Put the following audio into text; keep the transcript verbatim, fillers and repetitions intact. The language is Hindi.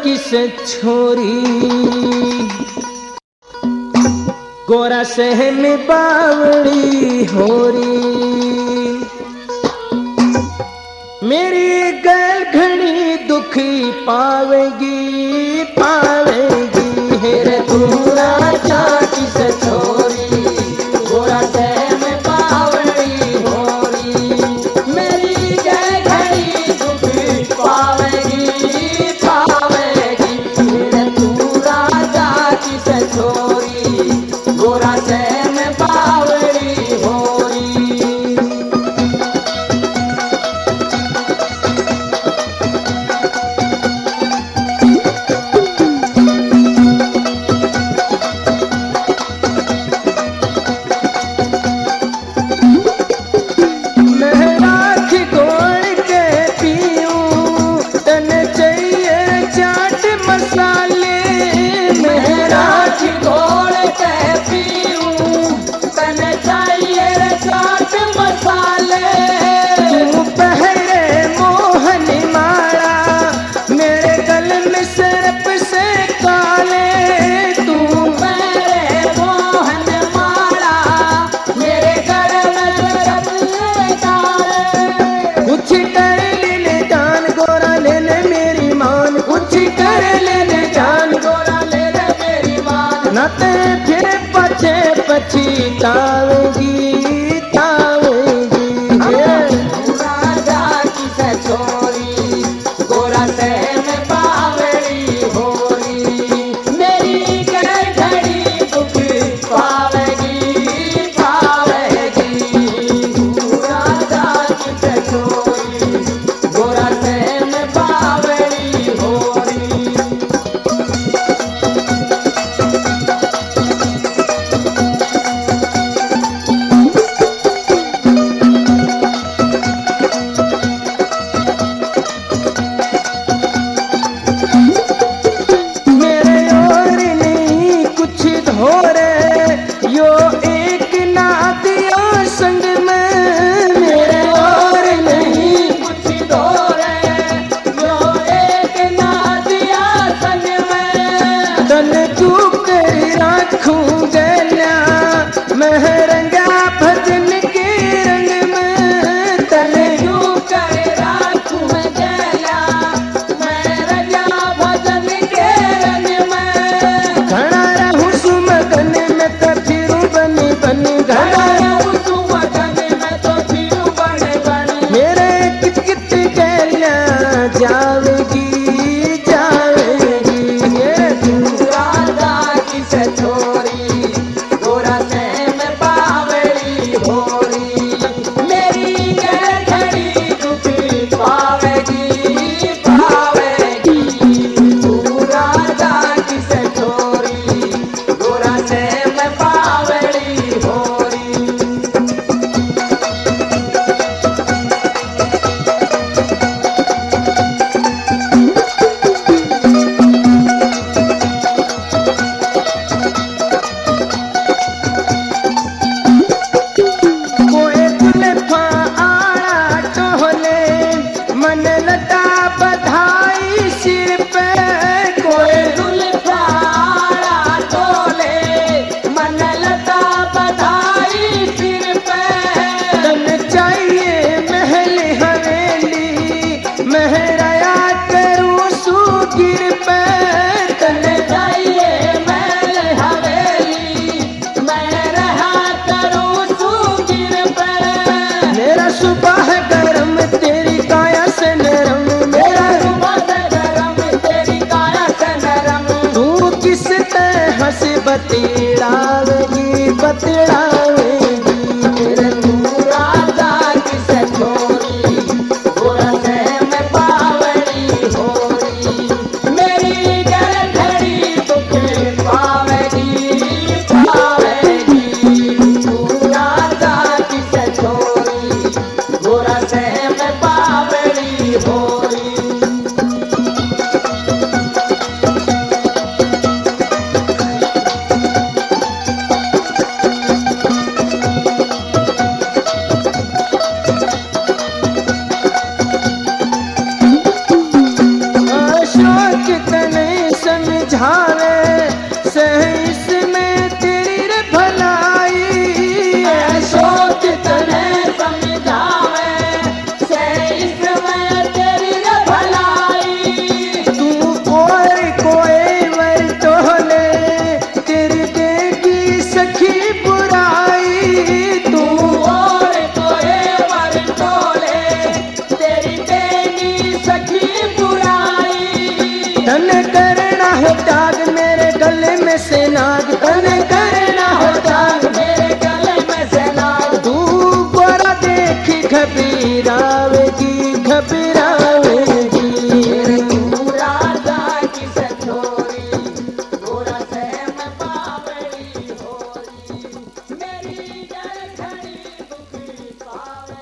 किस छोरी गोरा सह में बावड़ी होरी मेरी गल घनी दुखी पावेगी पावेगी हेरे तू राजा किस छोरी गोरा सह में बावड़ी होरी मेरी गल घनी दुखी पावेगी पावेगी हेरे तू राजा किस छोरी गोरा सह में बावड़ी होरी फिर पछे पछतावेगी तावेगी राजा किस छोरी गोरा सह में बावड़ी होरी मेरी घड़ी दुख पावेगी पावेगी राजा किस छोरी गोरा सह में बावड़ी होरी बतलावेगी बतलावेगी तेरे तू राजा किस छोरी गोरा सह में बावड़ी होरी मेरी घड़ी दुख पावेगी पावेगी तू राजा किस छोरी गोरा सह में बावड़ी होरी सखी बुराई। तन करना हो त्याग मेरे गले में से नाग, तन करना हो त्याग मेरे गले में से नाग। तू गोरा देखी घबरावेगी घबरा